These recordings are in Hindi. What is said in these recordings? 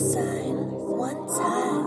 sign one time.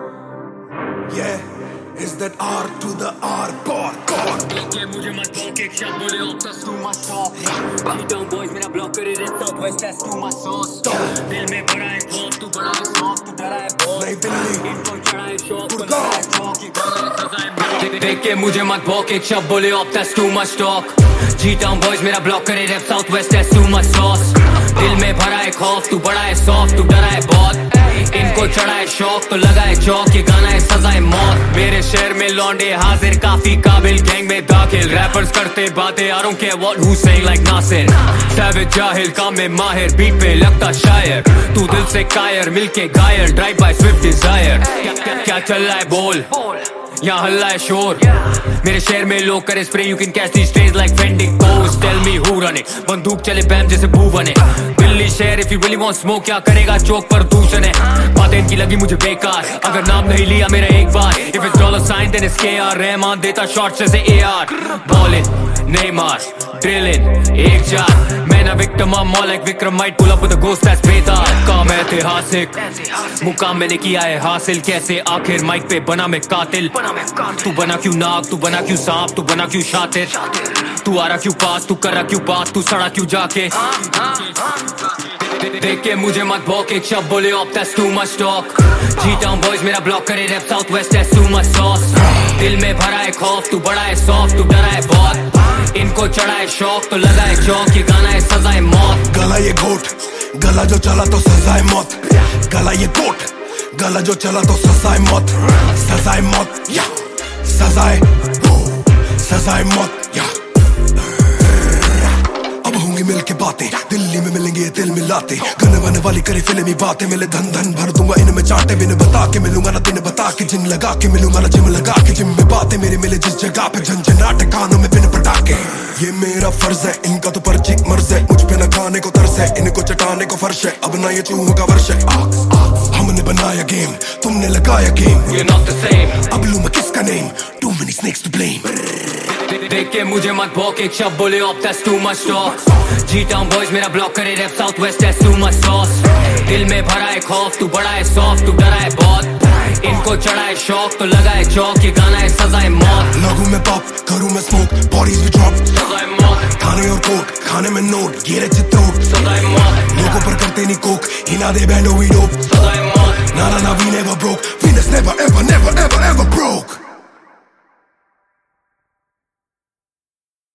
Yeah, is that R to the R bar? के मुझे मत block एक शब्द बोले obsessed too much talk. Down boys मेरा block करे red southwest that's too much sauce. दिल में बड़ा है खौफ तू बड़ा है soft तू डरा है बहुत. नहीं दिल्ली इनको चढ़ा है शौक तू लगा है चौक ये गाना सजा है. देख के मुझे मत block एक शब्द बोले obsessed too much talk. G-Town boys मेरा block करे red southwest that's too much sauce. दिल में भरा है खौफ तू बड़ा है soft तू डरा है बहुत. इनको चढ़ा है शौक तो लगा है चौक ये गाना है सजा है मौत. मेरे शहर में लौंडे हाजिर काफी काबिल गैंग में दाखिल. रैपर्स करते बातें I don't care what who's saying like Nasir. Savage जाहिल काम में माहिर बीट पे लगता शायर. तू दिल से कायर मिलके घायल ड्राइव बाय स्विफ्ट डिजायर. क्या चल रहा है बोल यहाँ हल्ला है शोर. मेरे शहर में लोग करे spray you can catch these strays like fending post. Tell me who run it बंदूक चले बैम जैसे बू बने. दिल्ली शहर if you really want smoke क्या करेगा चौक पर दूषण है. बातें इनकी लगी मुझे बेकार अगर नाम नहीं लिया मेरा एक बार. If it's dollar sign then it's K R. Rahman देता शॉट्स जैसे एआर. बॉलिंग नेमार ड्रिलिंग एक चार. मैं ना victim I'm more like Vikram might pull up with a ghost that's बेतार. काम ऐतिहासिक मुकाम मैंने किया है हासिल. कैसे आखिर माइक पे बना मैं कातिल. तू बना क्यों नाग तू बना क्यों सांप तू बना क्यों शातिर. तू आ रहा क्यों पास तू कर रहा क्यों बात तू सड़ा क्यों जाके. देख के मुझे मत भौक एक शब्द बोले off that's too much talk. G-Town boys मेरा ब्लॉक करे rap south west that's too much sauce. दिल में भरा है खौफ तू बड़ा है सॉफ्ट तू डरा है बहुत. इनको चढ़ा है शौक तो लगा है चौक ये गाना है सजा है मौत. गला ये घोट गला जो चला तो सजा है मौत. गला ये घोट गला जो चला तो सजा है मौत. सजा है मौत या सजा है मौत या. अब होंगी मिलके बातें दिल्ली में मिलेंगे दिल मिलाते. गाने वाने वाली करे फिल्मी बातें. मिले धन धन भर दूंगा इनमें चाटे. बिन बता के मिलूंगा ना दिन बता के. जिन लगा के मिलूंगा ना जिम लगा के. जिम में बातें मेरे मिले जिस जगह पे झंझनाट कानों में बिन पटाके. ये मेरा फर्ज है इनका तो पर्ची मर्ज है. मुझ पे ना खाने को तरस है इनको चटाने को फर्श है. अब ना ये चूहों का वर्ष है. हमने बनाया गेम तुमने लगाया game. We're not the same. अब लूं मैं किसका name too many snakes to blame. देख के मुझे मत भौक एक शब्द बोले off that's too much talk. G-Town boys मेरा ब्लॉक करे rap south west that's too much sauce. दिल में भरा है खौफ तू बड़ा है सॉफ्ट तू डरा है बहुत. इनको चढ़ा है शौक तो लगा है चौक ये गाना है सजा है मौत. लगूं मैं पॉप करूं मैं स्मोक बॉडीज भी ड्रॉप. सजा है मौत. खाने और कोक खाने में नोट गिरे चित्रोट. सजा है मौत. लोगों पर करते नहीं कोक हिना दे बैंडो वी डोप. सजा है मौत. ना we never broke. Venus never ever broke.